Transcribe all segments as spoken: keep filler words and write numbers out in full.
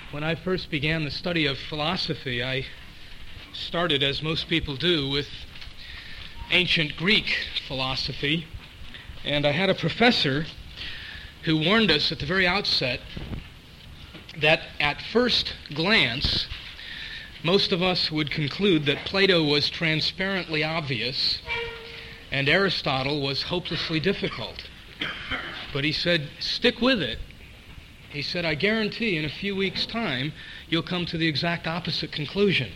When I first began the study of philosophy, I started, as most people do, with ancient Greek philosophy. And I had a professor who warned us at the very outset that at first glance, most of us would conclude that Plato was transparently obvious and Aristotle was hopelessly difficult. But he said, stick with it. He said, I guarantee in a few weeks' time, you'll come to the exact opposite conclusion.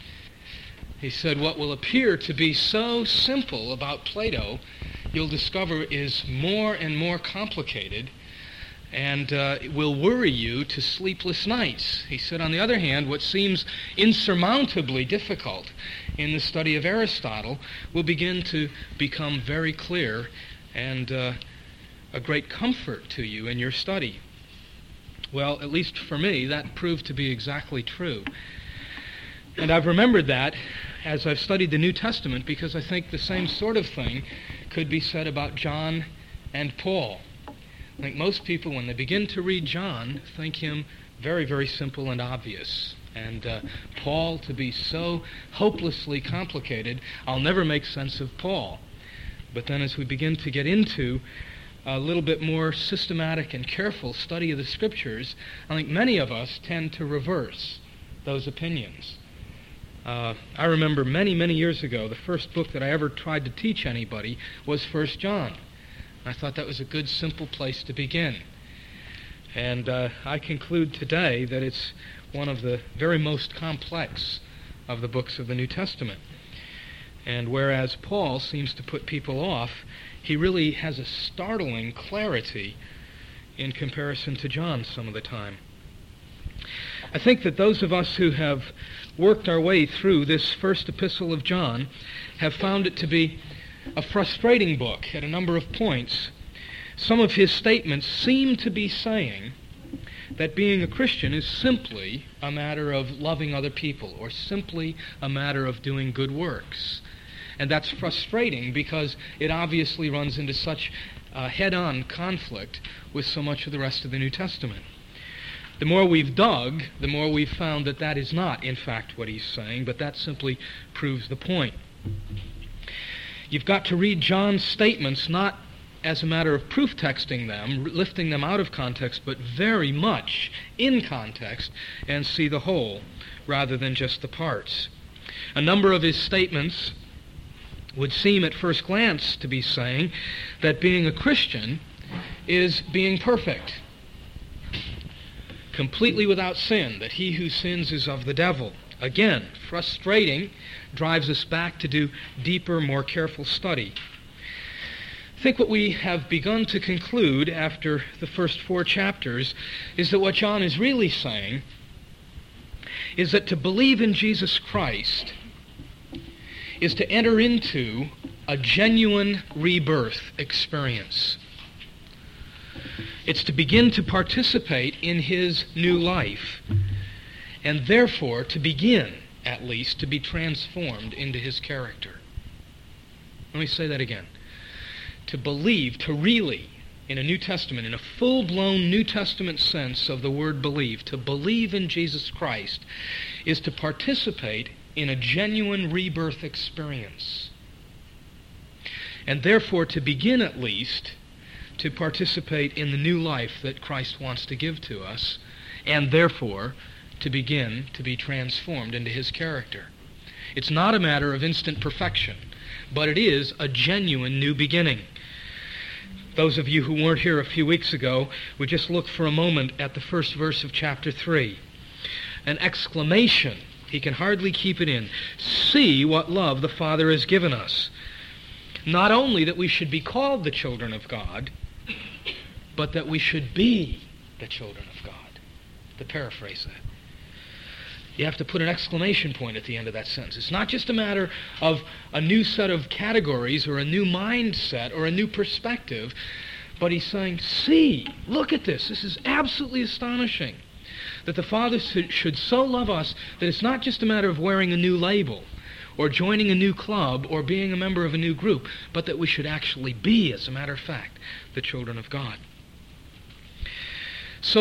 He said, what will appear to be so simple about Plato, you'll discover is more and more complicated and uh, will worry you to sleepless nights. He said, on the other hand, what seems insurmountably difficult in the study of Aristotle will begin to become very clear and uh, a great comfort to you in your study. Well, at least for me, that proved to be exactly true. And I've remembered that as I've studied the New Testament because I think the same sort of thing could be said about John and Paul. I think most people, when they begin to read John, think him very, very simple and obvious. And uh, Paul to be so hopelessly complicated, I'll never make sense of Paul. But then as we begin to get into a little bit more systematic and careful study of the Scriptures, I think many of us tend to reverse those opinions. Uh, I remember many, many years ago, the first book that I ever tried to teach anybody was First John. I thought that was a good, simple place to begin. And uh, I conclude today that it's one of the very most complex of the books of the New Testament. And whereas Paul seems to put people off, he really has a startling clarity in comparison to John some of the time. I think that those of us who have worked our way through this first epistle of John have found it to be a frustrating book at a number of points. Some of his statements seem to be saying that being a Christian is simply a matter of loving other people or simply a matter of doing good works. And that's frustrating because it obviously runs into such uh, head-on conflict with so much of the rest of the New Testament. The more we've dug, the more we've found that that is not, in fact, what he's saying, but that simply proves the point. You've got to read John's statements not as a matter of proof texting them, lifting them out of context, but very much in context, and see the whole rather than just the parts. A number of his statements would seem at first glance to be saying that being a Christian is being perfect, completely without sin, that he who sins is of the devil. Again, frustrating, drives us back to do deeper, more careful study. I think what we have begun to conclude after the first four chapters is that what John is really saying is that to believe in Jesus Christ is to enter into a genuine rebirth experience. It's to begin to participate in his new life, and therefore to begin, at least, to be transformed into his character. Let me say that again. To believe, to really, in a New Testament, in a full-blown New Testament sense of the word believe, to believe in Jesus Christ is to participate in a genuine rebirth experience. And therefore, to begin at least, to participate in the new life that Christ wants to give to us, and therefore, to begin to be transformed into his character. It's not a matter of instant perfection, but it is a genuine new beginning. Those of you who weren't here a few weeks ago would just look for a moment at the first verse of chapter three. An exclamation. He can hardly keep it in. See what love the Father has given us. Not only that we should be called the children of God, but that we should be the children of God. To paraphrase that. You have to put an exclamation point at the end of that sentence. It's not just a matter of a new set of categories or a new mindset or a new perspective, but he's saying, see, look at this. This is absolutely astonishing. That the Father should so love us that it's not just a matter of wearing a new label or joining a new club or being a member of a new group, but that we should actually be, as a matter of fact, the children of God. So that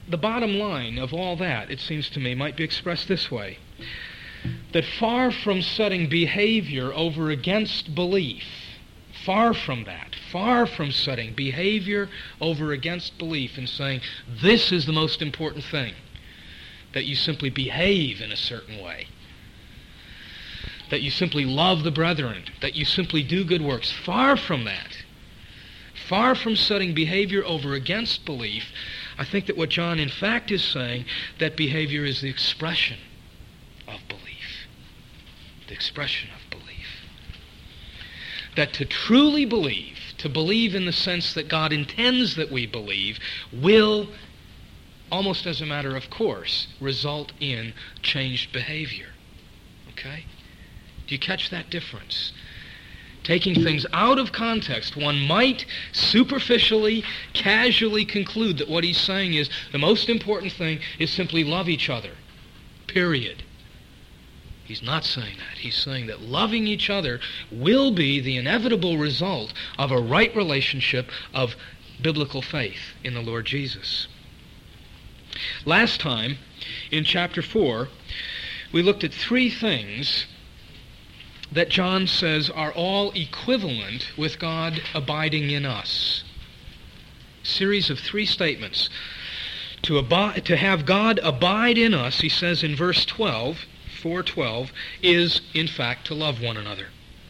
the bottom line of all that, it seems to me, might be expressed this way: that far from setting behavior over against belief, far from that, far from setting behavior over against belief and saying, this is the most important thing, that you simply behave in a certain way, that you simply love the brethren, that you simply do good works, far from that, far from setting behavior over against belief, I think that what John in fact is saying, that behavior is the expression of belief. The expression of belief. That to truly believe, to believe in the sense that God intends that we believe, will, almost as a matter of course, result in changed behavior. Okay? Do you catch that difference? Taking things out of context, one might superficially, casually conclude that what he's saying is the most important thing is simply love each other. Period. He's not saying that. He's saying that loving each other will be the inevitable result of a right relationship of biblical faith in the Lord Jesus. Last time, in chapter four, we looked at three things that John says are all equivalent with God abiding in us. Series of three statements. To, abide, to have God abide in us, he says in verse twelve, four twelve, is in fact to love one another.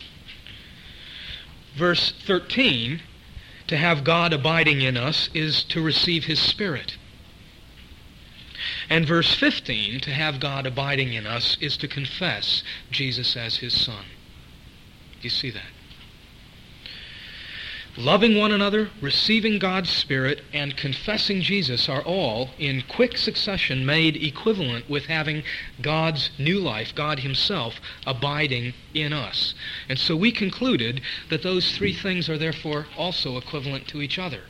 Verse thirteen, to have God abiding in us is to receive his Spirit. And verse fifteen, to have God abiding in us is to confess Jesus as his Son. Do you see that? Loving one another, receiving God's Spirit, and confessing Jesus are all, in quick succession, made equivalent with having God's new life, God himself, abiding in us. And so we concluded that those three things are therefore also equivalent to each other.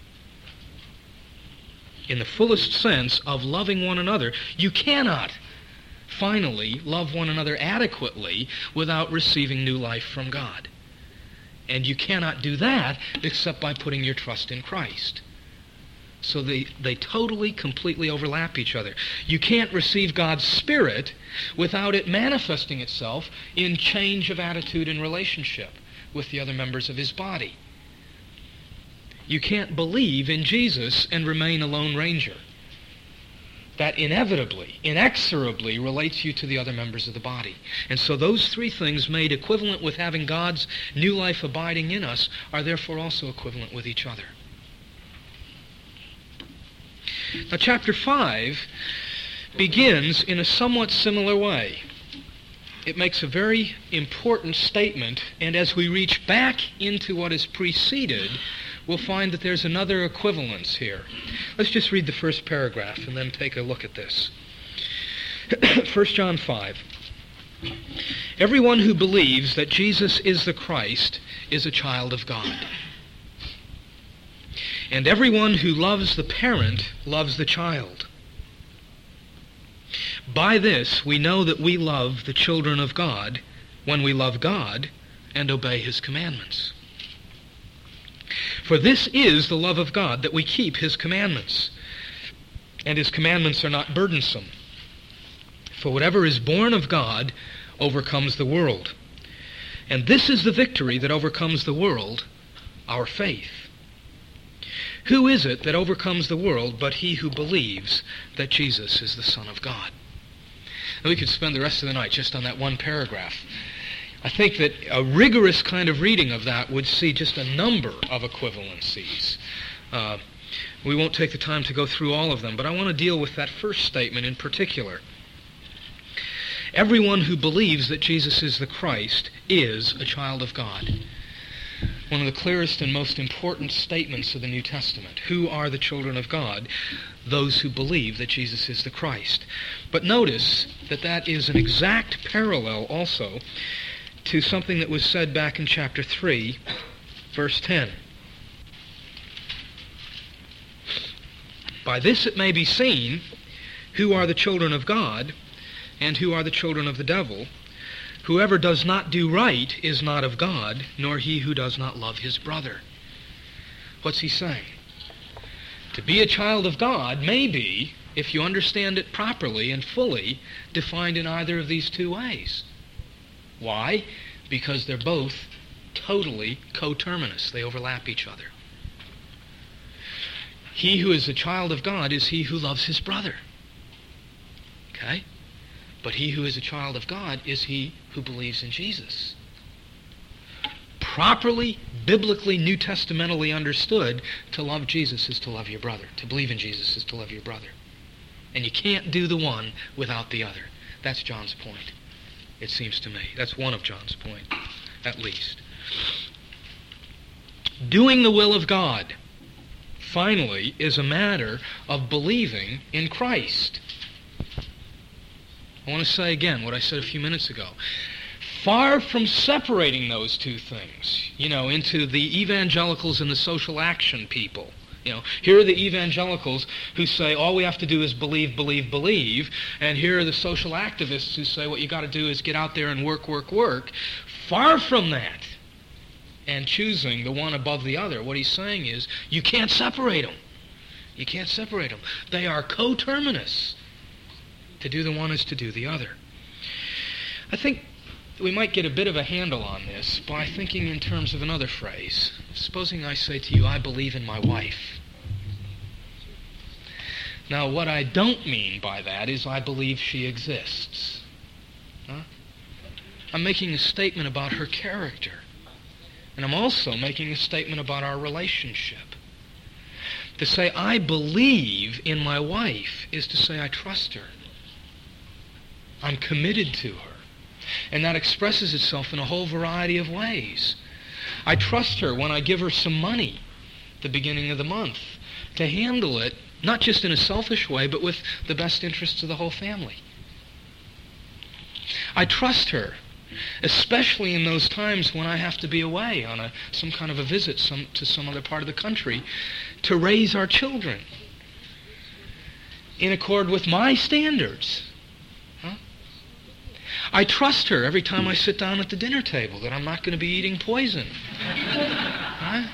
In the fullest sense of loving one another, you cannot finally love one another adequately without receiving new life from God. And you cannot do that except by putting your trust in Christ. So they, they totally, completely overlap each other. You can't receive God's Spirit without it manifesting itself in change of attitude and relationship with the other members of his body. You can't believe in Jesus and remain a lone ranger. That inevitably, inexorably relates you to the other members of the body. And so those three things made equivalent with having God's new life abiding in us are therefore also equivalent with each other. Now chapter five begins in a somewhat similar way. It makes a very important statement, and as we reach back into what is preceded, we'll find that there's another equivalence here. Let's just read the first paragraph and then take a look at this. First John five. Everyone who believes that Jesus is the Christ is a child of God. And everyone who loves the parent loves the child. By this we know that we love the children of God, when we love God and obey his commandments. For this is the love of God, that we keep his commandments. And his commandments are not burdensome. For whatever is born of God overcomes the world. And this is the victory that overcomes the world, our faith. Who is it that overcomes the world but he who believes that Jesus is the Son of God? And we could spend the rest of the night just on that one paragraph. I think that a rigorous kind of reading of that would see just a number of equivalencies. Uh, we won't take the time to go through all of them, but I want to deal with that first statement in particular. Everyone who believes that Jesus is the Christ is a child of God. One of the clearest and most important statements of the New Testament. Who are the children of God? Those who believe that Jesus is the Christ. But notice that that is an exact parallel also to something that was said back in chapter three, verse ten. By this it may be seen who are the children of God and who are the children of the devil. Whoever does not do right is not of God, nor he who does not love his brother. What's he saying? To be a child of God may be, if you understand it properly and fully, defined in either of these two ways. Why? Because they're both totally coterminous. They overlap each other. He who is a child of God is he who loves his brother. Okay? But he who is a child of God is he who believes in Jesus. Properly, biblically, New Testamentally understood, to love Jesus is to love your brother. To believe in Jesus is to love your brother. And you can't do the one without the other. That's John's point, it seems to me. That's one of John's points, at least. Doing the will of God, finally, is a matter of believing in Christ. I want to say again what I said a few minutes ago. Far from separating those two things, you know, into the evangelicals and the social action people. You know, here are the evangelicals who say all we have to do is believe, believe, believe, and here are the social activists who say what you got to do is get out there and work, work, work. Far from that, and choosing the one above the other, what he's saying is you can't separate them. You can't separate them. They are coterminous. To do the one is to do the other. I think we might get a bit of a handle on this by thinking in terms of another phrase. Supposing I say to you, I believe in my wife. Now, what I don't mean by that is I believe she exists. Huh? I'm making a statement about her character. And I'm also making a statement about our relationship. To say I believe in my wife is to say I trust her. I'm committed to her. And that expresses itself in a whole variety of ways. I trust her when I give her some money at the beginning of the month to handle it, not just in a selfish way, but with the best interests of the whole family. I trust her, especially in those times when I have to be away on a, some kind of a visit some, to some other part of the country to raise our children in accord with my standards. I trust her every time I sit down at the dinner table that I'm not going to be eating poison. Right?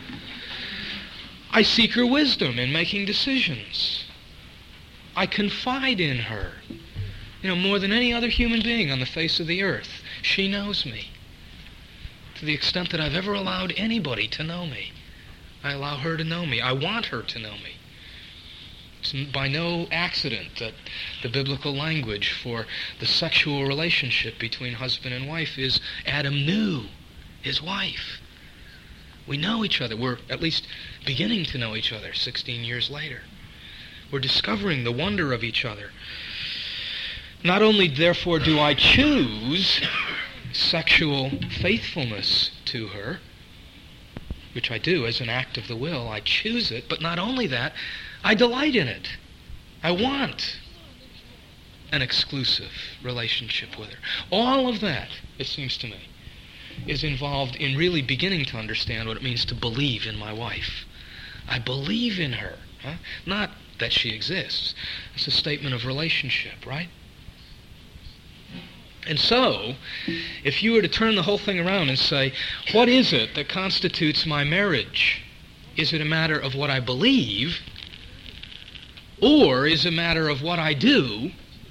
I seek her wisdom in making decisions. I confide in her. You know, more than any other human being on the face of the earth, she knows me. To the extent that I've ever allowed anybody to know me, I allow her to know me. I want her to know me. It's by no accident that the biblical language for the sexual relationship between husband and wife is Adam knew his wife. We know each other. We're at least beginning to know each other sixteen years later. We're discovering the wonder of each other. Not only, therefore, do I choose sexual faithfulness to her, which I do as an act of the will, I choose it, but not only that, I delight in it. I want an exclusive relationship with her. All of that, it seems to me, is involved in really beginning to understand what it means to believe in my wife. I believe in her. Huh? Not that she exists. It's a statement of relationship, right? And so, if you were to turn the whole thing around and say, what is it that constitutes my marriage? Is it a matter of what I believe? Or is it a matter of what I do?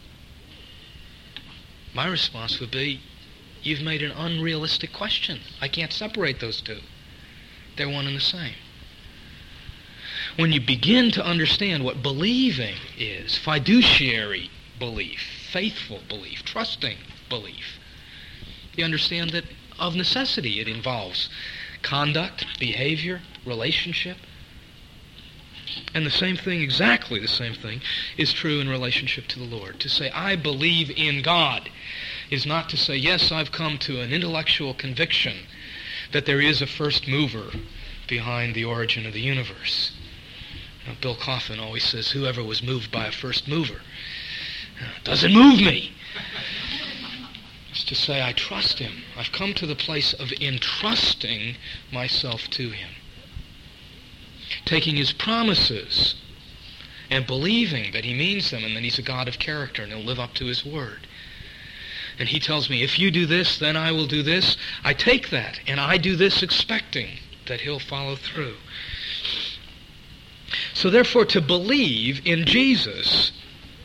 My response would be, you've made an unrealistic question. I can't separate those two. They're one and the same. When you begin to understand what believing is, fiduciary belief, faithful belief, trusting belief, you understand that of necessity it involves conduct, behavior, relationship. And the same thing, exactly the same thing, is true in relationship to the Lord. To say, I believe in God, is not to say, yes, I've come to an intellectual conviction that there is a first mover behind the origin of the universe. Now, Bill Coffin always says, whoever was moved by a first mover doesn't move me. It's to say, I trust him. I've come to the place of entrusting myself to him. Taking his promises and believing that he means them and that he's a God of character and he'll live up to his word. And he tells me, if you do this, then I will do this. I take that and I do this expecting that he'll follow through. So therefore, to believe in Jesus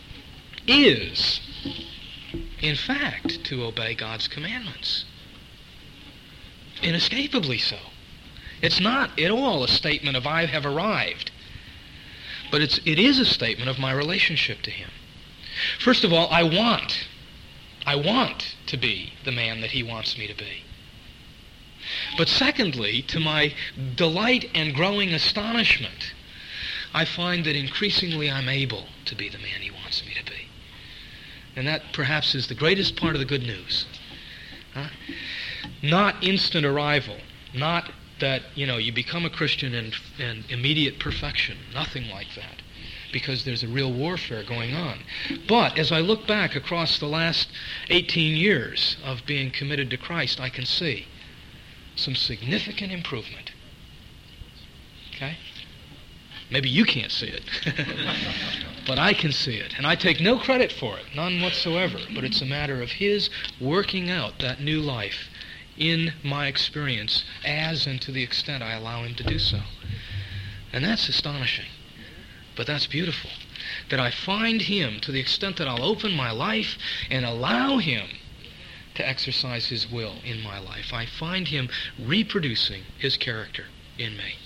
is, in fact, to obey God's commandments. Inescapably so. It's not at all a statement of I have arrived, but it's, it is a statement of my relationship to Him. First of all, I want, I want to be the man that He wants me to be. But secondly, to my delight and growing astonishment, I find that increasingly I'm able to be the man He wants me to be. And that perhaps is the greatest part of the good news. Huh? Not instant arrival, not that, you know, you become a Christian and, and immediate perfection, nothing like that, because there's a real warfare going on. But as I look back across the last eighteen years of being committed to Christ, I can see some significant improvement. Okay? Maybe you can't see it, but I can see it. And I take no credit for it, none whatsoever, but it's a matter of His working out that new life in my experience as and to the extent I allow Him to do so. And that's astonishing. But that's beautiful. That I find Him to the extent that I'll open my life and allow Him to exercise His will in my life. I find Him reproducing His character in me.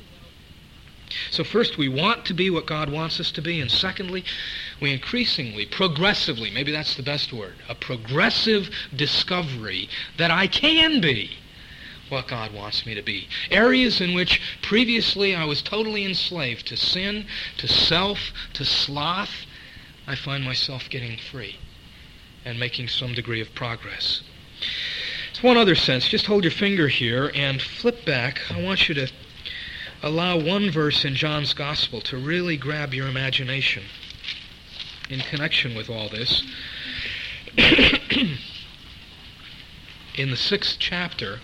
So first, we want to be what God wants us to be, and secondly, we increasingly, progressively, maybe that's the best word, a progressive discovery that I can be what God wants me to be. Areas in which previously I was totally enslaved to sin, to self, to sloth, I find myself getting free and making some degree of progress. There's one other sense. Just hold your finger here and flip back. I want you to allow one verse in John's Gospel to really grab your imagination in connection with all this. In the sixth chapter,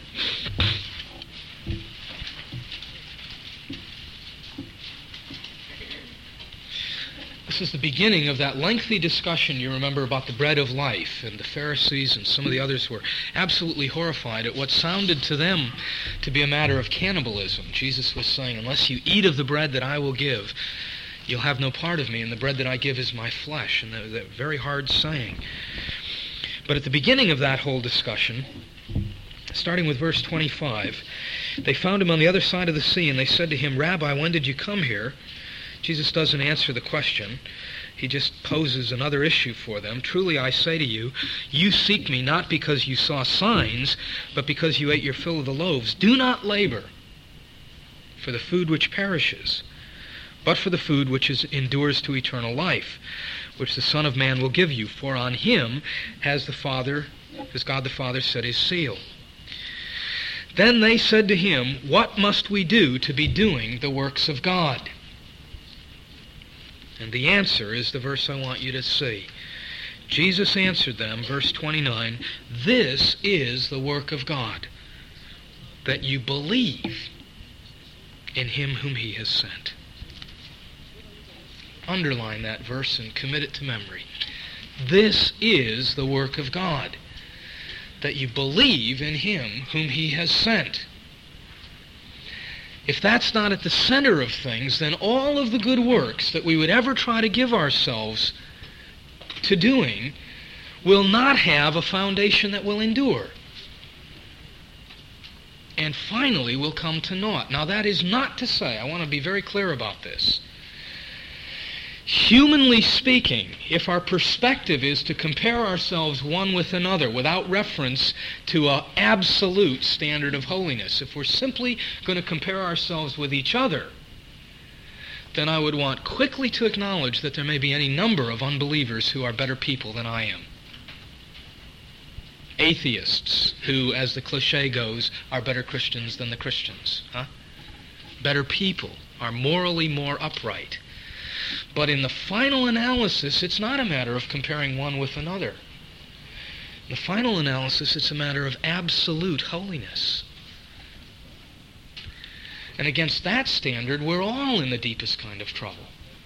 this is the beginning of that lengthy discussion, you remember, about the bread of life, and the Pharisees and some of the others were absolutely horrified at what sounded to them to be a matter of cannibalism. Jesus was saying, unless you eat of the bread that I will give, you'll have no part of me, and the bread that I give is my flesh. And that, that very hard saying. But at the beginning of that whole discussion, starting with verse twenty-five, they found Him on the other side of the sea, and they said to Him, Rabbi, when did you come here? Jesus doesn't answer the question. He just poses another issue for them. Truly I say to you, you seek me not because you saw signs, but because you ate your fill of the loaves. Do not labor for the food which perishes, but for the food which is, endures to eternal life, which the Son of Man will give you. For on Him has the Father, has God the Father set His seal. Then they said to Him, what must we do to be doing the works of God? And the answer is the verse I want you to see. Jesus answered them, verse twenty-nine, this is the work of God, that you believe in Him whom He has sent. Underline that verse and commit it to memory. This is the work of God, that you believe in Him whom He has sent. If that's not at the center of things, then all of the good works that we would ever try to give ourselves to doing will not have a foundation that will endure. And finally will come to naught. Now that is not to say, I want to be very clear about this, humanly speaking, if our perspective is to compare ourselves one with another without reference to an absolute standard of holiness, if we're simply going to compare ourselves with each other, then I would want quickly to acknowledge that there may be any number of unbelievers who are better people than I am. Atheists who, as the cliche goes, are better Christians than the Christians. Huh? Better people are morally more upright. But in the final analysis, it's not a matter of comparing one with another. In the final analysis, it's a matter of absolute holiness. And against that standard, we're all in the deepest kind of trouble.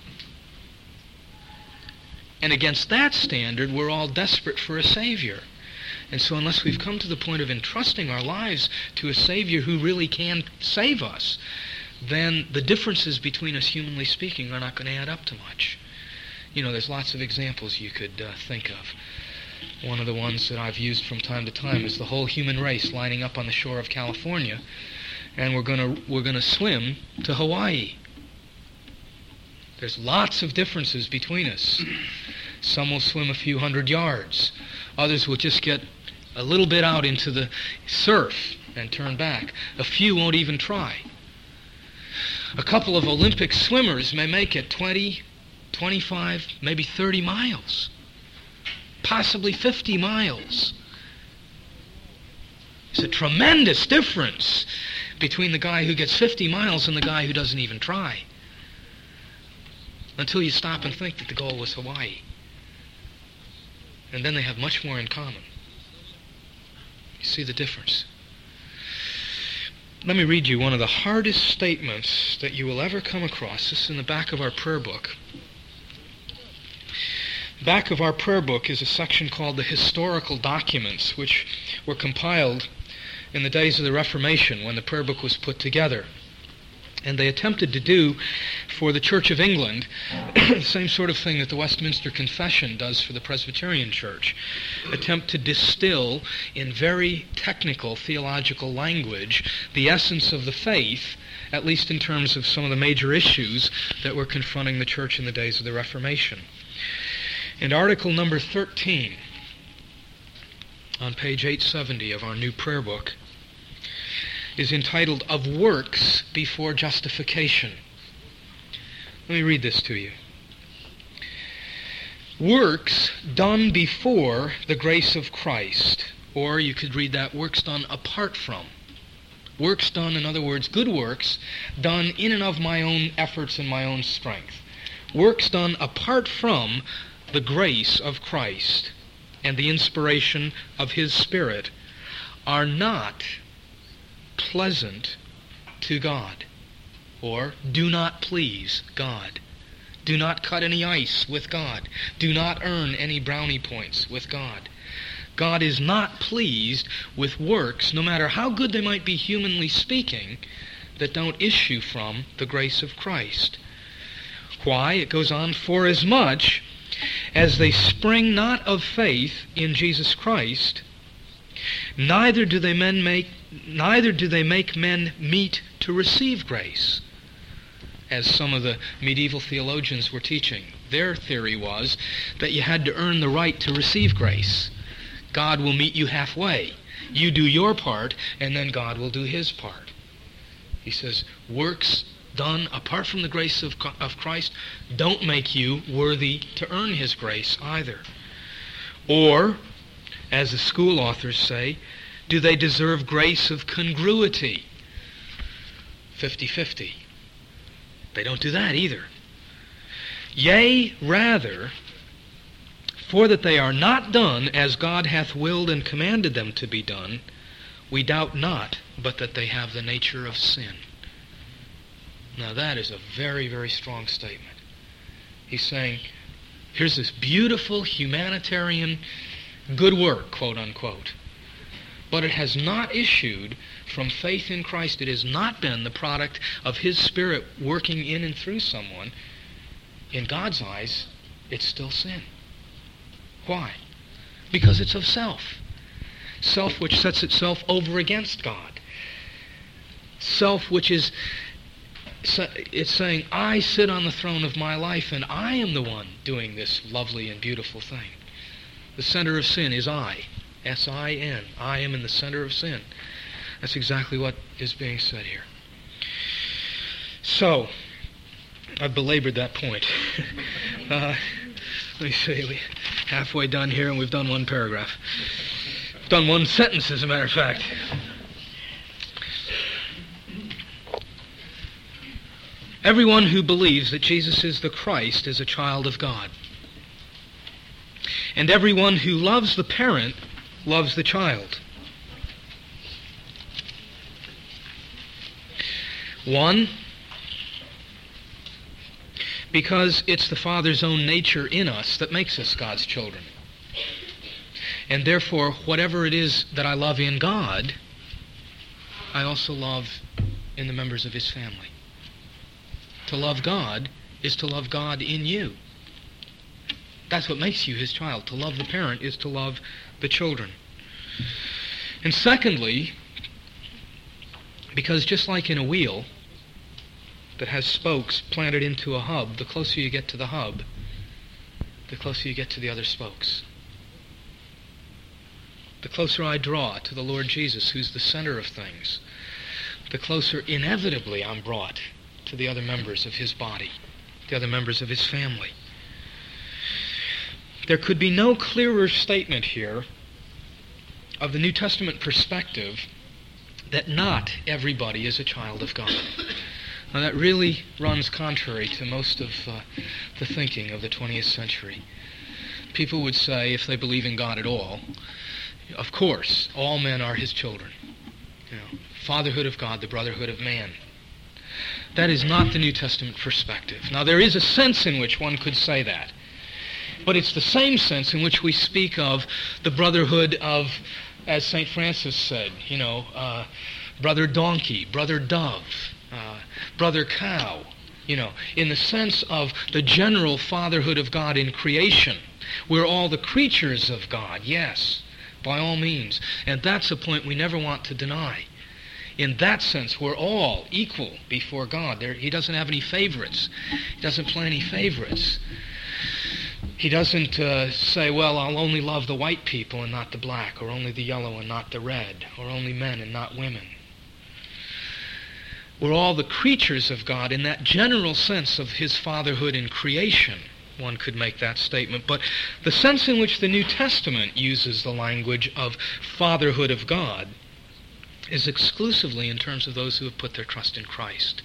And against that standard, we're all desperate for a Savior. And so unless we've come to the point of entrusting our lives to a Savior who really can save us, then the differences between us, humanly speaking, are not going to add up to much. You know, there's lots of examples you could uh, think of. One of the ones that I've used from time to time is the whole human race lining up on the shore of California, and we're going to we're going to swim to Hawaii. There's lots of differences between us. Some will swim a few hundred yards. Others will just get a little bit out into the surf and turn back. A few won't even try. A couple of Olympic swimmers may make it twenty, twenty-five, maybe thirty miles. Possibly fifty miles. It's a tremendous difference between the guy who gets fifty miles and the guy who doesn't even try. Until you stop and think that the goal was Hawaii. And then they have much more in common. You see the difference? Let me read you one of the hardest statements that you will ever come across. This is in the back of our prayer book. Back of our prayer book is a section called the Historical Documents, which were compiled in the days of the Reformation when the prayer book was put together. And they attempted to do for the Church of England the same sort of thing that the Westminster Confession does for the Presbyterian Church. Attempt to distill in very technical theological language the essence of the faith, at least in terms of some of the major issues that were confronting the Church in the days of the Reformation. And article number thirteen on page eight seventy of our new prayer book is entitled, Of Works Before Justification. Let me read this to you. Works done before the grace of Christ, or you could read that, works done apart from. Works done, in other words, good works, done in and of my own efforts and my own strength. Works done apart from the grace of Christ and the inspiration of His Spirit are not pleasant to God, or do not please God. Do not cut any ice with God. Do not earn any brownie points with God. God is not pleased with works, no matter how good they might be humanly speaking, that don't issue from the grace of Christ. Why? It goes on, for as much as they spring not of faith in Jesus Christ, neither do they men make neither do they make men meet to receive grace, as some of the medieval theologians were teaching. Their theory was that you had to earn the right to receive grace. God will meet you halfway. You do your part, and then God will do His part. He says, works done apart from the grace of, of Christ don't make you worthy to earn His grace either. Or, as the school authors say, do they deserve grace of congruity? fifty-fifty. They don't do that either. Yea, rather, for that they are not done as God hath willed and commanded them to be done, we doubt not, but that they have the nature of sin. Now that is a very, very strong statement. He's saying, here's this beautiful humanitarian good work, quote unquote, but it has not issued from faith in Christ. It has not been the product of His Spirit working in and through someone. In God's eyes, it's still sin. Why? Because it's of self. Self which sets itself over against God. Self which is, it's saying, I sit on the throne of my life and I am the one doing this lovely and beautiful thing. The center of sin is I. S I N. I am in the center of sin. That's exactly what is being said here. So, I've belabored that point. uh, let me see. We're halfway done here and we've done one paragraph. We've done one sentence, as a matter of fact. Everyone who believes that Jesus is the Christ is a child of God. And everyone who loves the parent loves the child. One, because it's the Father's own nature in us that makes us God's children. And therefore, whatever it is that I love in God, I also love in the members of His family. To love God is to love God in you. That's what makes you his child. To love the parent is to love the children. And secondly, because just like in a wheel that has spokes planted into a hub, the closer you get to the hub, the closer you get to the other spokes. The closer I draw to the Lord Jesus, who's the center of things, the closer inevitably I'm brought to the other members of his body, the other members of his family. There could be no clearer statement here of the New Testament perspective that not everybody is a child of God. Now that really runs contrary to most of uh, the thinking of the twentieth century. People would say, if they believe in God at all, of course, all men are his children. You know, fatherhood of God, the brotherhood of man. That is not the New Testament perspective. Now there is a sense in which one could say that, but it's the same sense in which we speak of the brotherhood of, as Saint Francis said, you know, uh, brother donkey, brother dove, uh, brother cow, you know, in the sense of the general fatherhood of God in creation. We're all the creatures of God, yes, by all means. And that's a point we never want to deny. In that sense, we're all equal before God. There, he doesn't have any favorites. He doesn't play any favorites. He doesn't uh, say, well, I'll only love the white people and not the black, or only the yellow and not the red, or only men and not women. We're all the creatures of God in that general sense of his fatherhood in creation. One could make that statement. But the sense in which the New Testament uses the language of fatherhood of God is exclusively in terms of those who have put their trust in Christ.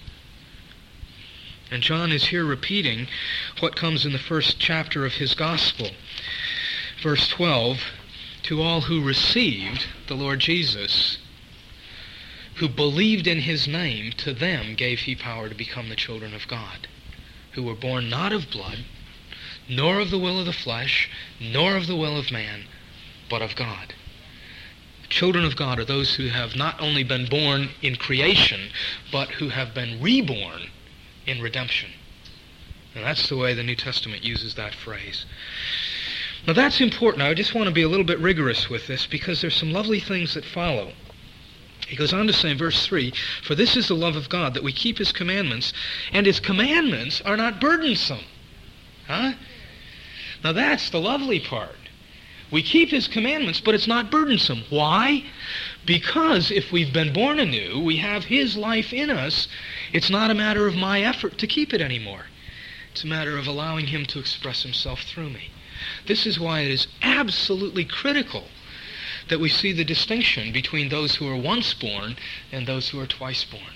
And John is here repeating what comes in the first chapter of his gospel. Verse twelve, to all who received the Lord Jesus, who believed in his name, to them gave he power to become the children of God, who were born not of blood, nor of the will of the flesh, nor of the will of man, but of God. Children of God are those who have not only been born in creation, but who have been reborn in redemption. And that's the way the New Testament uses that phrase. Now that's important. I just want to be a little bit rigorous with this because there's some lovely things that follow. He goes on to say in verse three, for this is the love of God, that we keep his commandments, and his commandments are not burdensome. Huh? Now that's the lovely part. We keep his commandments, but it's not burdensome. Why? Because if we've been born anew, we have his life in us. It's not a matter of my effort to keep it anymore. It's a matter of allowing him to express himself through me. This is why it is absolutely critical that we see the distinction between those who are once born and those who are twice born.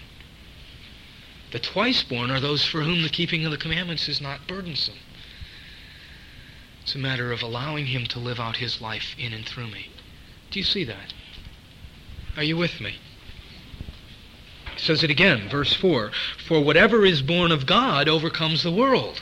The twice born are those for whom the keeping of the commandments is not burdensome. It's a matter of allowing him to live out his life in and through me. Do you see that? Are you with me? It says it again, verse four, for whatever is born of God overcomes the world.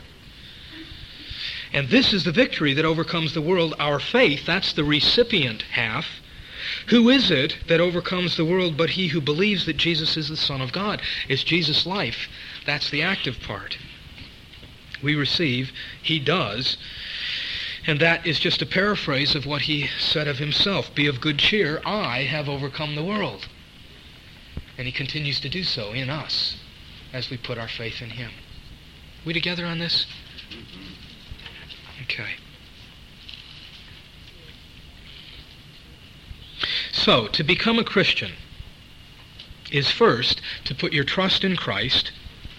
And this is the victory that overcomes the world, our faith. That's the recipient half. Who is it that overcomes the world but he who believes that Jesus is the Son of God? It's Jesus' life. That's the active part. We receive, he does. And that is just a paraphrase of what he said of himself. Be of good cheer, I have overcome the world. And he continues to do so in us as we put our faith in him. We together on this? Okay. So, to become a Christian is first to put your trust in Christ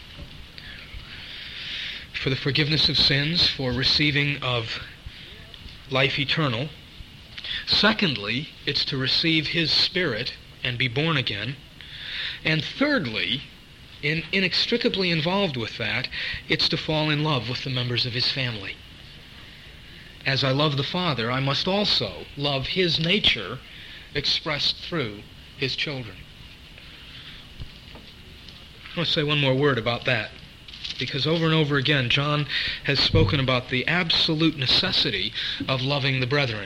for the forgiveness of sins, for receiving of life eternal. Secondly, it's to receive his Spirit and be born again. And thirdly, in, inextricably involved with that, it's to fall in love with the members of his family. As I love the Father, I must also love his nature expressed through his children. I want to say one more word about that, because over and over again, John has spoken about the absolute necessity of loving the brethren.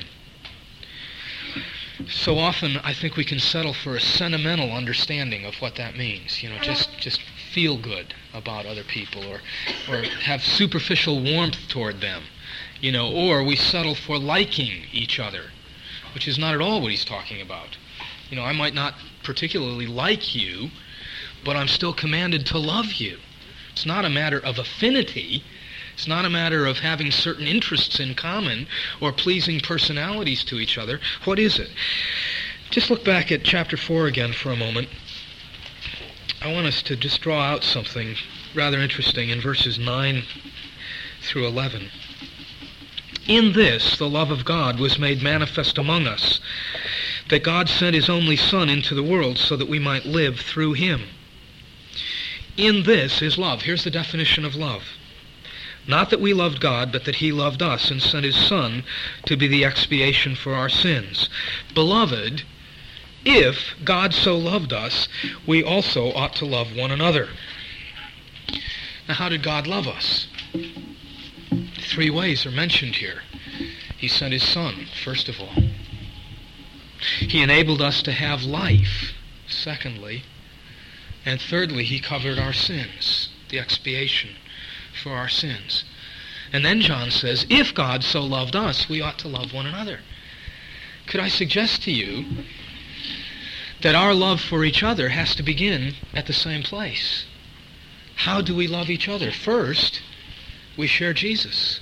So often, I think we can settle for a sentimental understanding of what that means. You know, just, just feel good about other people, or or have superficial warmth toward them, you know, or we settle for liking each other, which is not at all what he's talking about. You know, I might not particularly like you, but I'm still commanded to love you. It's not a matter of affinity. It's not a matter of having certain interests in common or pleasing personalities to each other. What is it? Just look back at chapter four again for a moment. I want us to just draw out something rather interesting in verses nine through eleven. In this, the love of God was made manifest among us, that God sent his only Son into the world so that we might live through him. In this is love. Here's the definition of love. Not that we loved God, but that he loved us and sent his Son to be the expiation for our sins. Beloved, if God so loved us, we also ought to love one another. Now, how did God love us? Three ways are mentioned here. He sent his Son, first of all. He enabled us to have life, secondly. And thirdly, he covered our sins, the expiation for our sins. And then John says, if God so loved us, we ought to love one another. Could I suggest to you that our love for each other has to begin at the same place? How do we love each other? First, we share Jesus.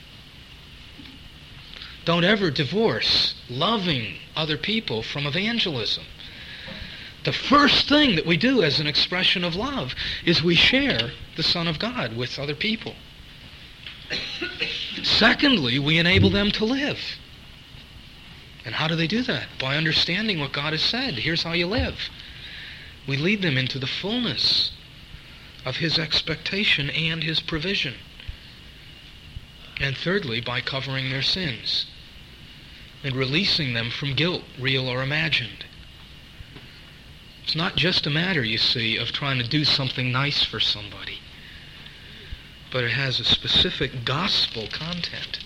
Don't ever divorce loving other people from evangelism. The first thing that we do as an expression of love is we share the Son of God with other people. Secondly, we enable them to live. And how do they do that? By understanding what God has said. Here's how you live. We lead them into the fullness of his expectation and his provision. And thirdly, by covering their sins and releasing them from guilt, real or imagined. It's not just a matter, you see, of trying to do something nice for somebody, but it has a specific gospel content.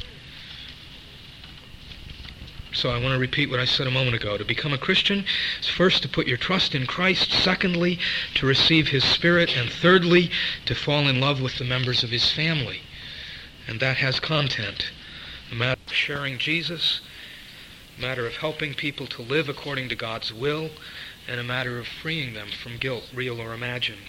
So I want to repeat what I said a moment ago. To become a Christian is first to put your trust in Christ, secondly, to receive his Spirit, and thirdly, to fall in love with the members of his family. And that has content. A matter of sharing Jesus, a matter of helping people to live according to God's will, and a matter of freeing them from guilt, real or imagined.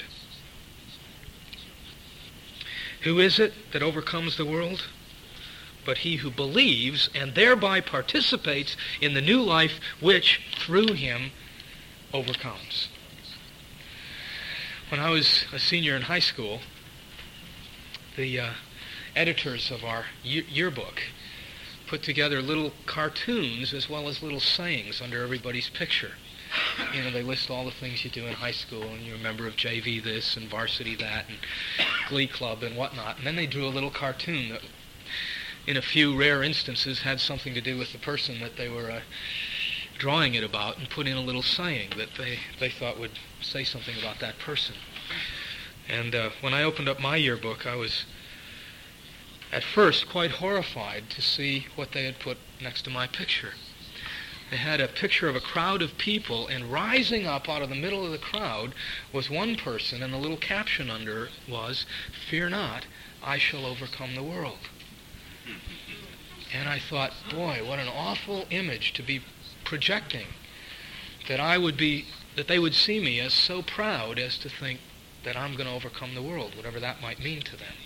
Who is it that overcomes the world? But he who believes and thereby participates in the new life which, through him, overcomes. When I was a senior in high school, the uh, editors of our ye- yearbook put together little cartoons as well as little sayings under everybody's picture. You know, they list all the things you do in high school, and you're a member of J V this and varsity that and glee club and whatnot. And then they drew a little cartoon that, in a few rare instances, had something to do with the person that they were uh, drawing it about, and put in a little saying that they, they thought would say something about that person. And uh, when I opened up my yearbook, I was at first quite horrified to see what they had put next to my picture. They had a picture of a crowd of people, and rising up out of the middle of the crowd was one person, and the little caption under was, "Fear not, I shall overcome the world." And I thought, boy, what an awful image to be projecting, that I would be, that they would see me as so proud as to think that I'm going to overcome the world, whatever that might mean to them.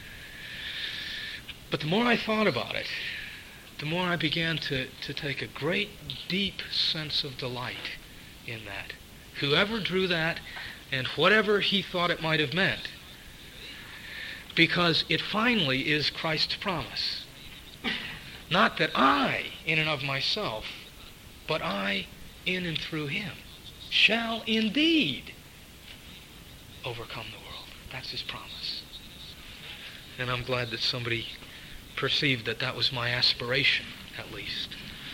But the more I thought about it, the more I began to, to take a great, deep sense of delight in that. Whoever drew that, and whatever he thought it might have meant, because it finally is Christ's promise. Not that I, in and of myself, but I, in and through him, shall indeed overcome the world. That's his promise. And I'm glad that somebody perceived that that was my aspiration, at least.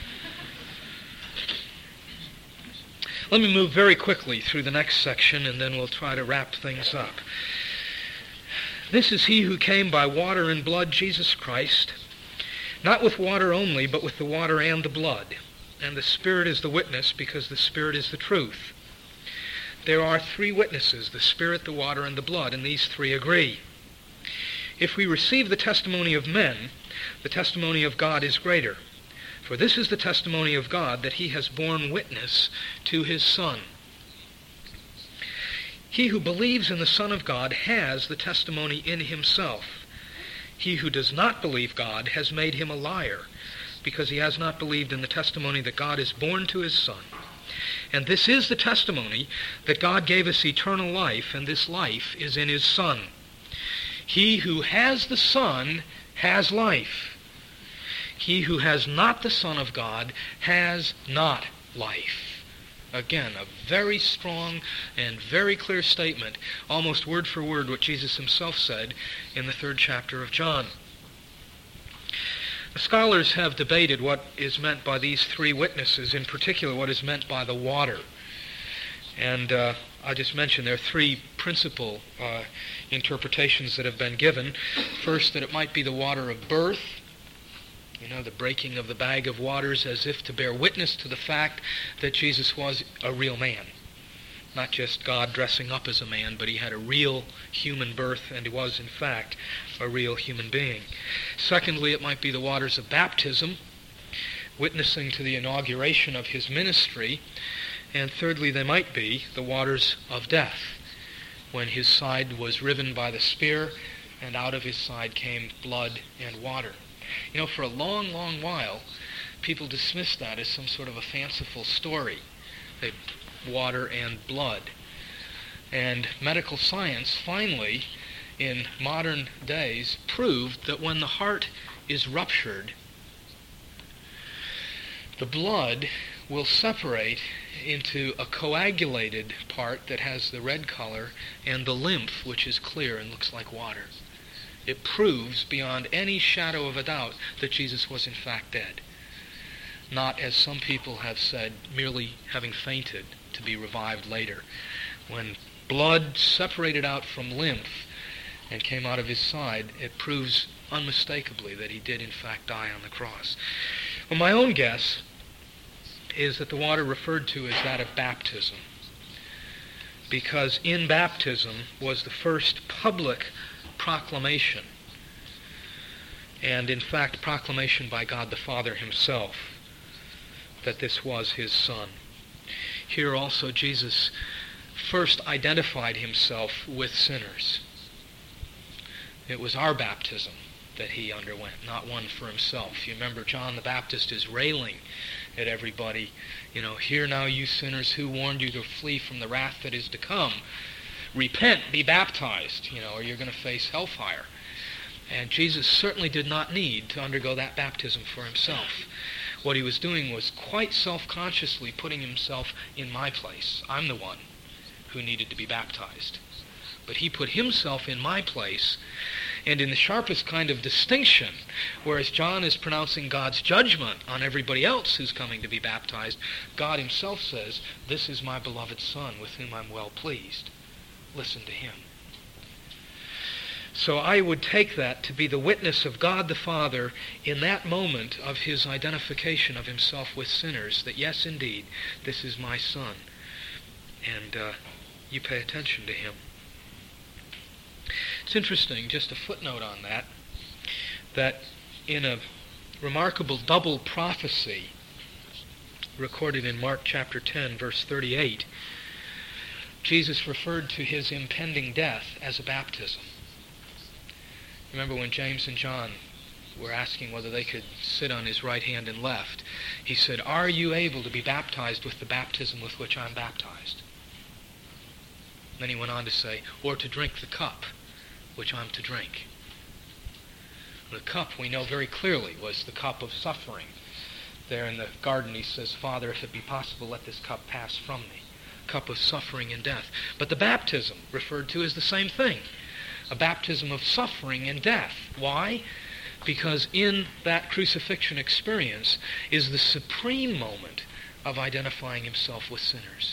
Let me move very quickly through the next section, and then we'll try to wrap things up. This is he who came by water and blood, Jesus Christ, not with water only, but with the water and the blood. And the Spirit is the witness, because the Spirit is the truth. there are three witnesses, the Spirit, the water, and the blood, and these three agree. If we receive the testimony of men, the testimony of God is greater. For this is the testimony of God, that he has borne witness to his Son. He who believes in the Son of God has the testimony in himself. He who does not believe God has made him a liar, because he has not believed in the testimony that God is born to his Son. And this is the testimony, that God gave us eternal life, and this life is in his Son. He who has the Son has life. He who has not the Son of God has not life. Again, a very strong and very clear statement, almost word for word what Jesus himself said in the third chapter of John. The scholars have debated what is meant by these three witnesses, in particular what is meant by the water. And uh, I just mentioned there are three principal uh, interpretations that have been given. First, that it might be the water of birth. You know, the breaking of the bag of waters as if to bear witness to the fact that Jesus was a real man. Not just God dressing up as a man, but he had a real human birth, and he was, in fact, a real human being. Secondly, it might be the waters of baptism, witnessing to the inauguration of his ministry. And thirdly, they might be the waters of death, when his side was riven by the spear, and out of his side came blood and water. You know, for a long, long while, people dismissed that as some sort of a fanciful story, the water and blood. And medical science finally, in modern days, proved that when the heart is ruptured, the blood will separate into a coagulated part that has the red color and the lymph, which is clear and looks like water. It proves beyond any shadow of a doubt that Jesus was in fact dead. Not, as some people have said, merely having fainted to be revived later. When blood separated out from lymph and came out of his side, it proves unmistakably that he did in fact die on the cross. Well, my own guess is that the water referred to is that of baptism, because in baptism was the first public proclamation, and in fact proclamation by God the Father himself, that this was his Son. Here also Jesus first identified himself with sinners. It was our baptism that he underwent, not one for himself. You remember John the Baptist is railing at everybody, you know, "Hear now, you sinners, who warned you to flee from the wrath that is to come? Repent, be baptized, you know, or you're going to face hellfire." And Jesus certainly did not need to undergo that baptism for himself. What he was doing was quite self-consciously putting himself in my place. I'm the one who needed to be baptized. But he put himself in my place, and in the sharpest kind of distinction, whereas John is pronouncing God's judgment on everybody else who's coming to be baptized, God himself says, "This is my beloved Son, with whom I'm well pleased. Listen to him." So I would take that to be the witness of God the Father in that moment of his identification of himself with sinners, that yes, indeed, this is my Son, and uh, you pay attention to him. It's interesting, just a footnote on that, that in a remarkable double prophecy recorded in Mark chapter ten, verse thirty-eight, Jesus referred to his impending death as a baptism. Remember when James and John were asking whether they could sit on his right hand and left, he said, "Are you able to be baptized with the baptism with which I'm baptized?" Then he went on to say, "Or to drink the cup which I'm to drink." The cup, we know very clearly, was the cup of suffering. There in the garden he says, "Father, if it be possible, let this cup pass from me." Cup of suffering and death. But the baptism referred to is the same thing. A baptism of suffering and death. Why? Because in that crucifixion experience is the supreme moment of identifying himself with sinners.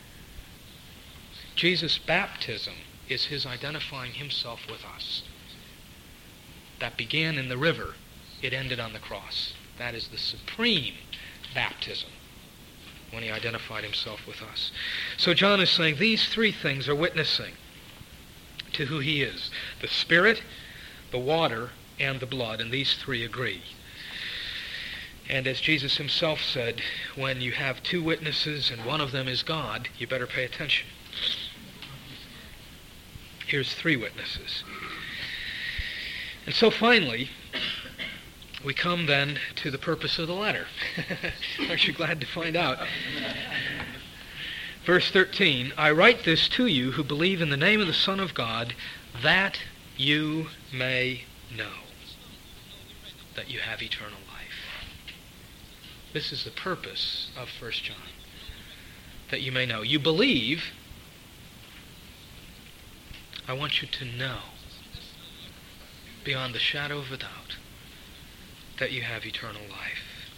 Jesus' baptism is his identifying himself with us. That began in the river. It ended on the cross. That is the supreme baptism. when he identified himself with us. So John is saying these three things are witnessing to who he is. The Spirit, the water, and the blood, and these three agree. And as Jesus himself said, when you have two witnesses and one of them is God, you better pay attention. Here's three witnesses. And so finally, we come then to the purpose of the letter. Aren't you glad to find out? Verse thirteen, I write this to you who believe in the name of the Son of God, that you may know that you have eternal life. This is the purpose of First John, that you may know. You believe, I want you to know, beyond the shadow of a doubt, that you have eternal life.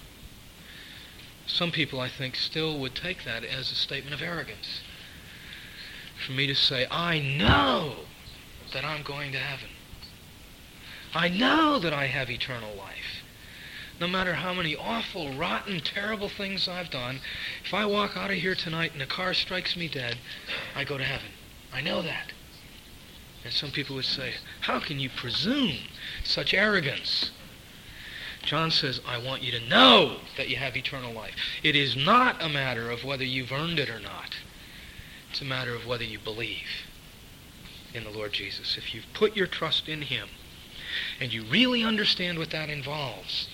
Some people, I think, still would take that as a statement of arrogance. For me to say, I know that I'm going to heaven. I know that I have eternal life. No matter how many awful, rotten, terrible things I've done, if I walk out of here tonight and a car strikes me dead, I go to heaven. I know that. And some people would say, how can you presume such arrogance? John says, I want you to know that you have eternal life. It is not a matter of whether you've earned it or not. It's a matter of whether you believe in the Lord Jesus. If you've put your trust in him and you really understand what that involves,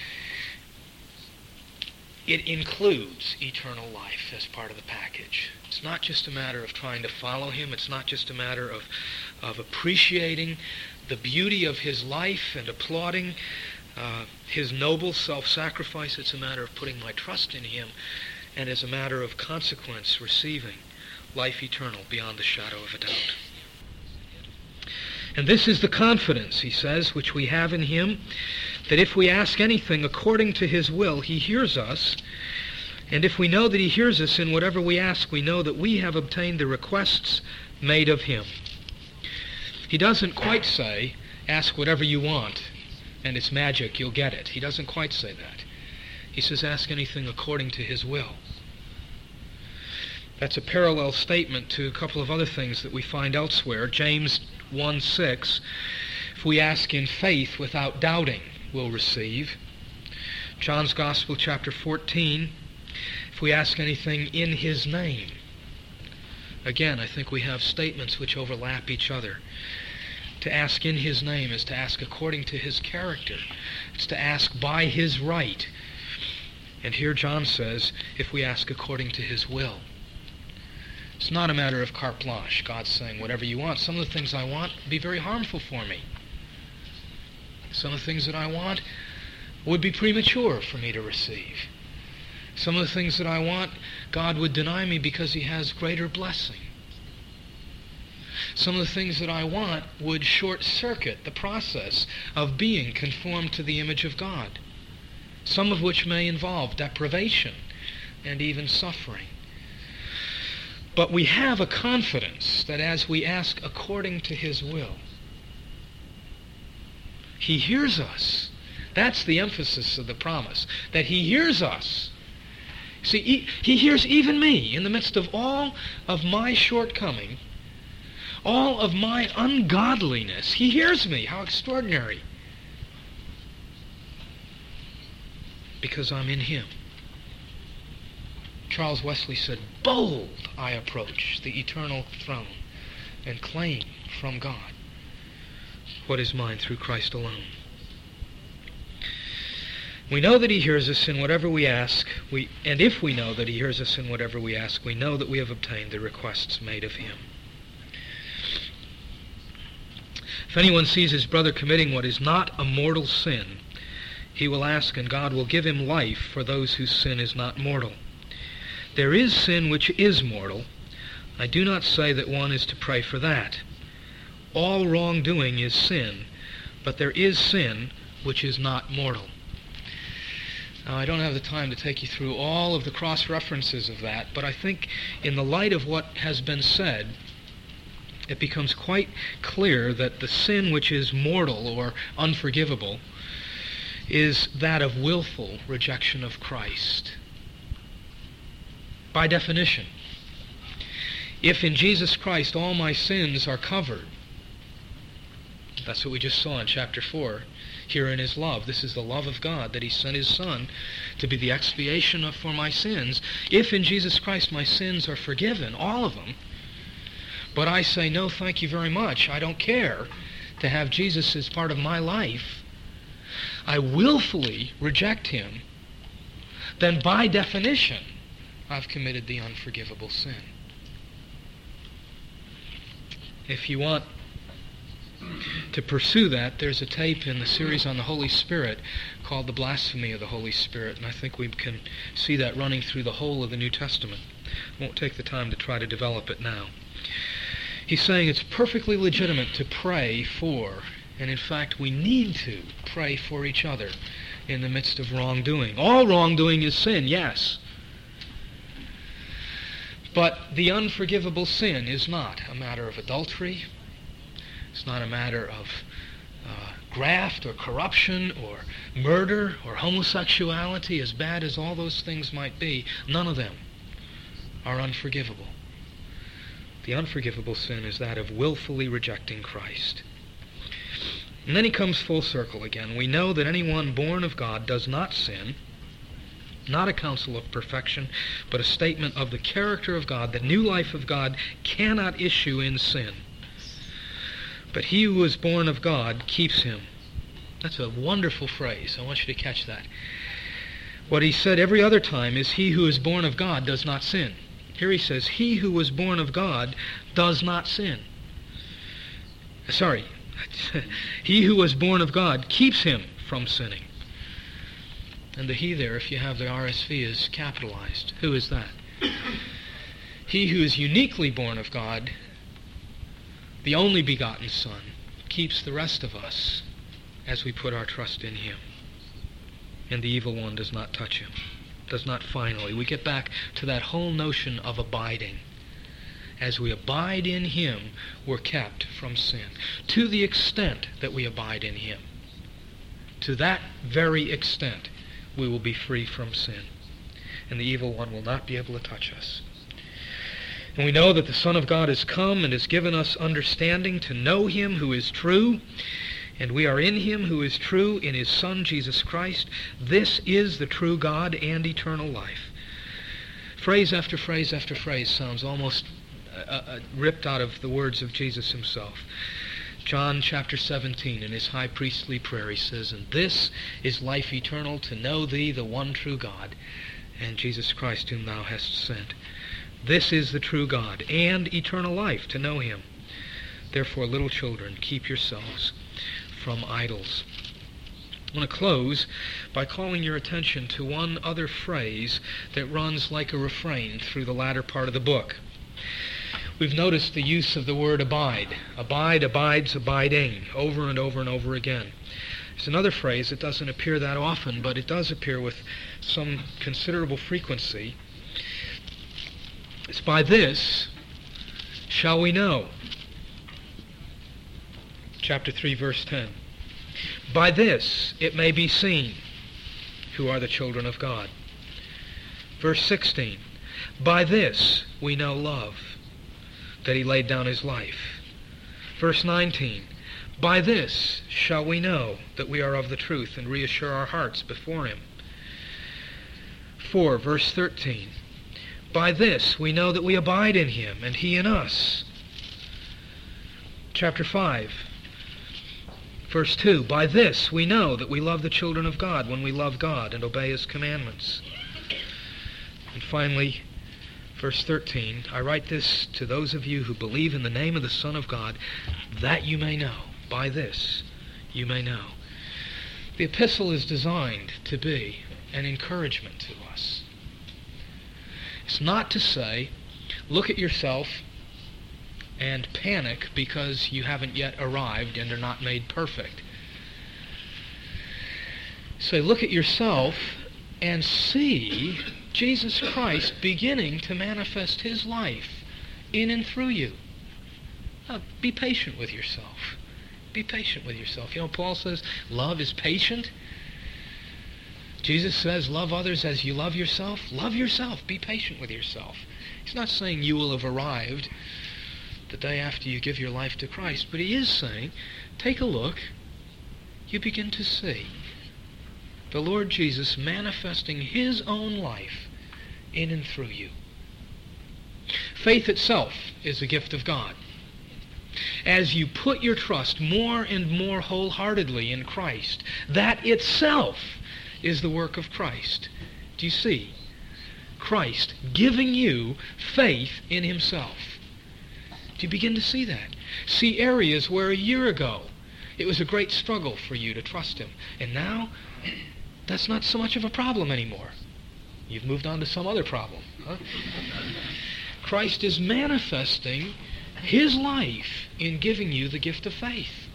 it includes eternal life as part of the package. It's not just a matter of trying to follow him. It's not just a matter of, of appreciating the beauty of his life and applauding uh, his noble self-sacrifice. It's a matter of putting my trust in him, and as a matter of consequence, receiving life eternal beyond the shadow of a doubt. And this is the confidence, he says, which we have in him, that if we ask anything according to his will, he hears us. And if we know that he hears us in whatever we ask, we know that we have obtained the requests made of him. He doesn't quite say, ask whatever you want, and it's magic, you'll get it. He doesn't quite say that. He says, ask anything according to his will. That's a parallel statement to a couple of other things that we find elsewhere. James one six, if we ask in faith without doubting, we'll receive. John's Gospel, chapter fourteen, if we ask anything in his name. Again, I think we have statements which overlap each other. To ask in his name is to ask according to his character. It's to ask by his right. And here John says, if we ask according to his will. It's not a matter of carte blanche, God's saying whatever you want. Some of the things I want would be very harmful for me. Some of the things that I want would be premature for me to receive. Some of the things that I want, God would deny me because he has greater blessing. Some of the things that I want would short-circuit the process of being conformed to the image of God, some of which may involve deprivation and even suffering. But we have a confidence that as we ask according to his will, he hears us. That's the emphasis of the promise, that he hears us. See, he, he hears even me in the midst of all of my shortcoming, all of my ungodliness. He hears me. How extraordinary. Because I'm in him. Charles Wesley said, bold I approach the eternal throne and claim from God what is mine through Christ alone. We know that he hears us in whatever we ask, we, and if we know that he hears us in whatever we ask, we know that we have obtained the requests made of him. If anyone sees his brother committing what is not a mortal sin, he will ask, and God will give him life for those whose sin is not mortal. There is sin which is mortal. I do not say that one is to pray for that. All wrongdoing is sin, but there is sin which is not mortal. Now, I don't have the time to take you through all of the cross-references of that, but I think in the light of what has been said, it becomes quite clear that the sin which is mortal or unforgivable is that of willful rejection of Christ. by definition. If in Jesus Christ all my sins are covered, that's what we just saw in chapter four, herein is love. This is the love of God, that he sent his Son to be the expiation of, for my sins. If in Jesus Christ my sins are forgiven, all of them, but I say, no, thank you very much, I don't care to have Jesus as part of my life, I willfully reject him, then by definition, I've committed the unforgivable sin. If you want to pursue that, there's a tape in the series on the Holy Spirit called The Blasphemy of the Holy Spirit, and I think we can see that running through the whole of the New Testament. I won't take the time to try to develop it now. He's saying it's perfectly legitimate to pray for, and in fact we need to pray for each other in the midst of wrongdoing. All wrongdoing is sin, yes. But the unforgivable sin is not a matter of adultery. It's not a matter of uh, graft or corruption or murder or homosexuality, as bad as all those things might be. None of them are unforgivable. The unforgivable sin is that of willfully rejecting Christ. And then he comes full circle again. We know that anyone born of God does not sin, not a counsel of perfection, but a statement of the character of God. The new life of God cannot issue in sin. But he who is born of God keeps him. That's a wonderful phrase. I want you to catch that. What he said every other time is, he who is born of God does not sin. Here he says, he who was born of God does not sin. Sorry, he who was born of God keeps him from sinning. And the he there, if you have the R S V, is capitalized. Who is that? He who is uniquely born of God, the only begotten Son, keeps the rest of us as we put our trust in him. And the evil one does not touch him. Does not finally. We get back to that whole notion of abiding. As we abide in him, we're kept from sin. To the extent that we abide in him, to that very extent, we will be free from sin. And the evil one will not be able to touch us. And we know that the Son of God has come and has given us understanding to know him who is true, and we are in him who is true, in his Son, Jesus Christ. This is the true God and eternal life. Phrase after phrase after phrase sounds almost uh, uh, ripped out of the words of Jesus himself. John chapter seventeen, in his high priestly prayer, he says, and this is life eternal, to know thee, the one true God, and Jesus Christ whom thou hast sent. This is the true God and eternal life, to know him. Therefore, little children, keep yourselves from idols. I want to close by calling your attention to one other phrase that runs like a refrain through the latter part of the book. We've noticed the use of the word abide. Abide, abides, abiding, over and over and over again. There's another phrase that doesn't appear that often, but it does appear with some considerable frequency. It's by this shall we know. Chapter three, verse ten. By this it may be seen who are the children of God. Verse sixteen. By this we know love, that he laid down his life. Verse nineteen. By this shall we know that we are of the truth, and reassure our hearts before him. four. Verse thirteen. By this we know that we abide in him, and he in us. Chapter five. Verse two, by this we know that we love the children of God, when we love God and obey his commandments. And finally, verse thirteen, I write this to those of you who believe in the name of the Son of God, that you may know. By this you may know. The epistle is designed to be an encouragement to us. It's not to say, look at yourself and panic because you haven't yet arrived and are not made perfect. Say, look at yourself and see Jesus Christ beginning to manifest his life in and through you. Now, be patient with yourself. Be patient with yourself. You know, Paul says love is patient. Jesus says, love others as you love yourself. Love yourself. Be patient with yourself. He's not saying you will have arrived the day after you give your life to Christ, but he is saying, take a look. You begin to see the Lord Jesus manifesting his own life in and through you. Faith itself is a gift of God. As you put your trust more and more wholeheartedly in Christ, that itself is the work of Christ. Do you see? Christ giving you faith in himself. Do you begin to see that? See areas where a year ago it was a great struggle for you to trust him. And now, that's not so much of a problem anymore. You've moved on to some other problem. Huh? Christ is manifesting his life in giving you the gift of faith.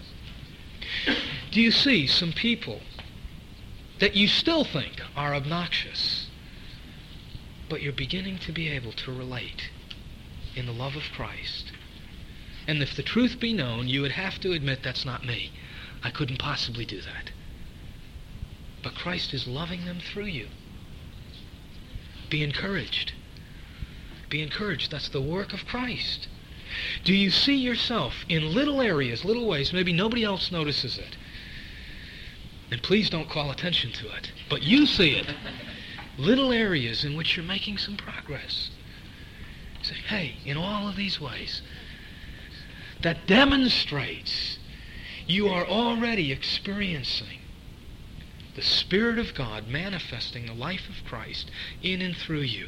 Do you see some people that you still think are obnoxious, but you're beginning to be able to relate in the love of Christ? And if the truth be known, you would have to admit, that's not me. I couldn't possibly do that. But Christ is loving them through you. Be encouraged. Be encouraged. That's the work of Christ. Do you see yourself in little areas, little ways, maybe nobody else notices it? And please don't call attention to it. But you see it. Little areas in which you're making some progress. Say, hey, in all of these ways, that demonstrates you are already experiencing the Spirit of God manifesting the life of Christ in and through you.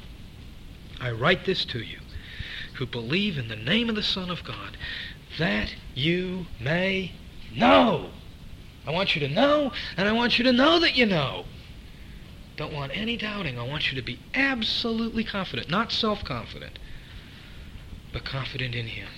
I write this to you, who believe in the name of the Son of God, that you may know. I want you to know, and I want you to know that you know. Don't want any doubting. I want you to be absolutely confident, not self-confident, but confident in him.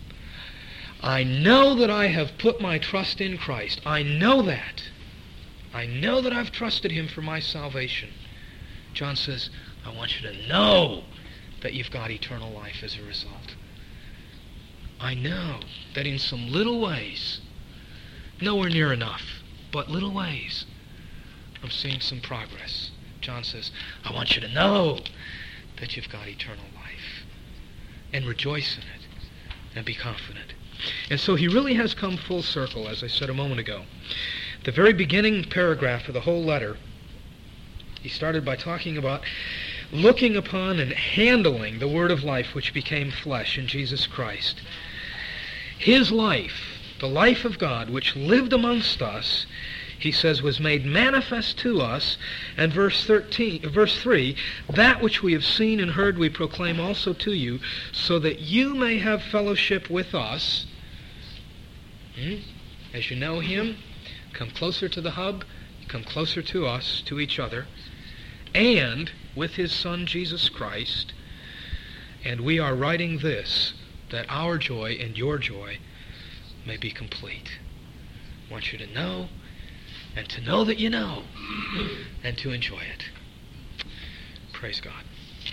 I know that I have put my trust in Christ. I know that. I know that I've trusted him for my salvation. John says, I want you to know that you've got eternal life as a result. I know that in some little ways, nowhere near enough, but little ways, I'm seeing some progress. John says, I want you to know that you've got eternal life. And rejoice in it. And be confident. And so he really has come full circle, as I said a moment ago. The very beginning paragraph of the whole letter, he started by talking about looking upon and handling the word of life which became flesh in Jesus Christ. His life, the life of God, which lived amongst us, he says, was made manifest to us. And verse thirteen, verse three, that which we have seen and heard we proclaim also to you, so that you may have fellowship with us. Hmm? As you know him, come closer to the hub, come closer to us, to each other, and with his Son Jesus Christ. And we are writing this, that our joy and your joy may be complete. I want you to know, and to know that you know, and to enjoy it. Praise God.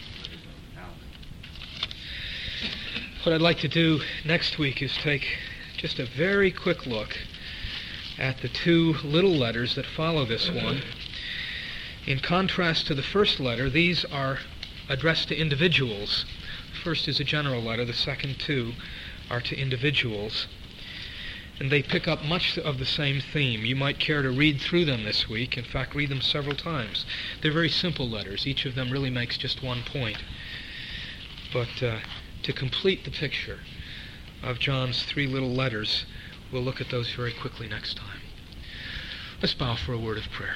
What I'd like to do next week is take just a very quick look at the two little letters that follow this one. In contrast to the first letter, these are addressed to individuals. The first is a general letter. The second two are to individuals. And they pick up much of the same theme. You might care to read through them this week. In fact, read them several times. They're very simple letters. Each of them really makes just one point. But uh, to complete the picture of John's three little letters, we'll look at those very quickly next time. Let's bow for a word of prayer.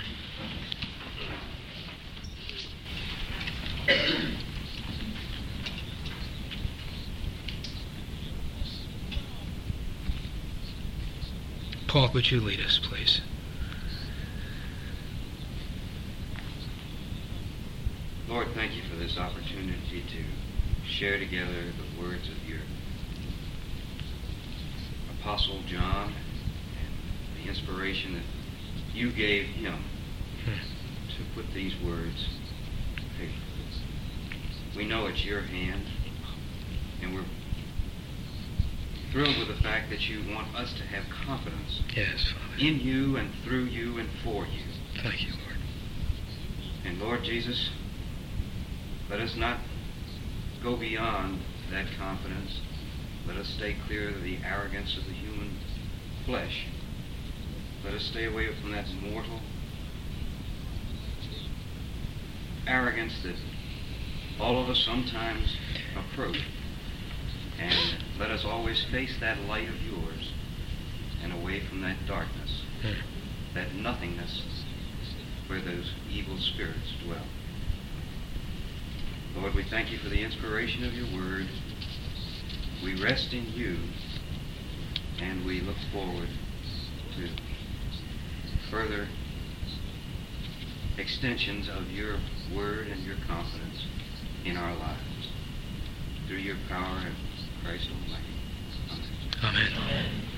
Paul, would you lead us, please? Lord, thank you for this opportunity to share together the words of your Apostle John and the inspiration that you gave him hmm. to put these words to paper. We know it's your hand, and we're thrilled with the fact that you want us to have confidence yes, Father. in you and through you and for you. Thank you, Lord. And Lord Jesus, let us not go beyond that confidence. Let us stay clear of the arrogance of the human flesh. Let us stay away from that mortal arrogance that all of us sometimes approach. And let us always face that light of yours and away from that darkness, that nothingness where those evil spirits dwell. Lord, we thank you for the inspiration of your word. We rest in you, and we look forward to further extensions of your word and your confidence in our lives. Through your power and Christ Almighty. Amen. Amen.